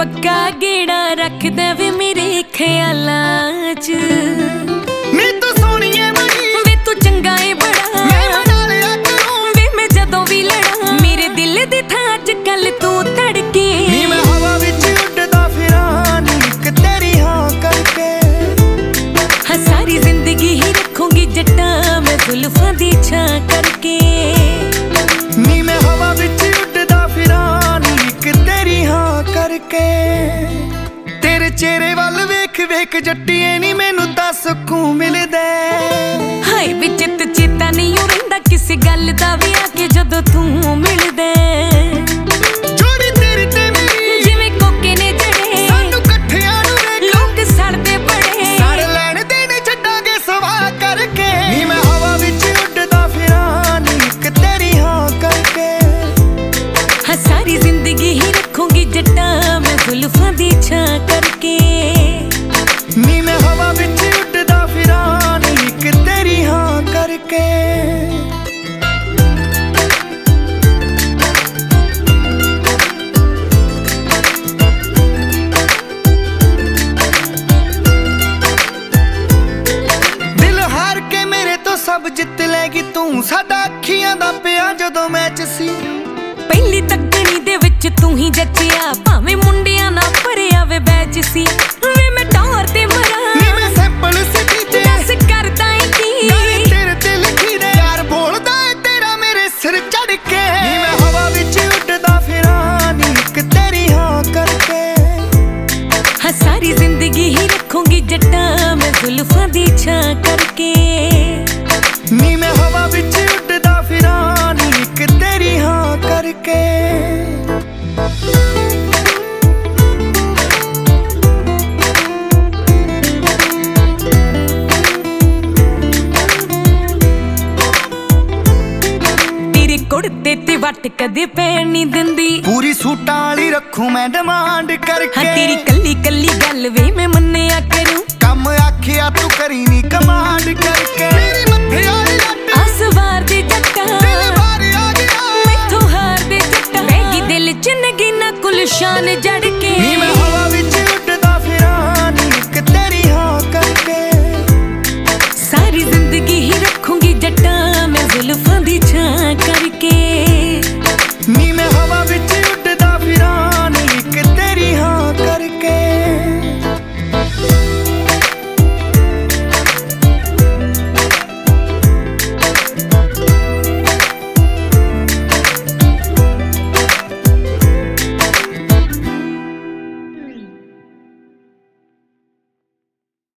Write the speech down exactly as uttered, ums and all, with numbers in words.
पक्का गेड़ा रखदा वे मेरे ख्यालां च। नी तू सोहणीए बड़ी वे तू चंगा है बड़ा, मैं मना लिया करूं वे मैं जदों भी लड़ा मेरे दिल दी थां अज कल तू धड़के। नी मैं हवा विच उड़दा फिरां नी इक तेरी हां करके। हाँ सारी जिंदगी ही रखूंगी जट्टा मैं जुल्फां दी छां करके। नी मैं हवा विच उड़दा फिरां नी इक तेरी हां करके। तेरे चेहरे वल वेख वेख जट्टिए नी मैनू तां सुकून मिलदा। हाय वे चित चेता नहीं रहिंदा किसी गल दा वी आके जदों तू मिलदा। जोड़ी तेरी ते मेरी जिवें कोके ने जड़े सानू कट्ठियां नू वेख लोग सड़दे बड़े। सड़ लैण देने छड्डांगे सवा करके। नी मैं हवा विच उड़दा फिरां नी इक तेरी हां करके। हाँ सारी जिंदगी ही रखूंगी जट्टा मैं जुल्फां दी छां करके। नी मैं हवा विच उड़दा फिरां नी इक तेरी हां करके। दिल हार के मेरे तो सब जित लेगी तू साडा अखियां दा पिया जदों मैच सी। पहली तकनी दे विच तू ही जचिया भावें मुंडियां ना भरिया वे बैच सी। वे मैं टौर ते मरा नी मैं सैंपल सिटी ते दस करदा ही की गाने तेरे ते लिखी दे यार बोलदा है तेरा मेरे सिर चढ़ के। नी मैं हवा विच उड़दा फिरां नी इक तेरी हां करके। हाँ सारी जिंदगी ही रखूंगी जट्टा मैं जुल्फां दी छां करके। नी मैं हवा विच उड़दा फिरां नी इक तेरी हां करके। तेरे कुड़ते ते वट कदे पैण नहीं दिंदी पूरी सूटां वाली रखूं मैं डिमांड करके। हाँ तेरी कल्ली कल्ली गल वे मैं मन्निया करूं कम आखिया तू करी नी कमांड करके। मेरी मत्थे वाली लट आसवार दे जट्टा दिल बाहर आ गया मैथों हार दे जट्टा पैगी दिल च नगीना गुलशान जड़ के। नी मैं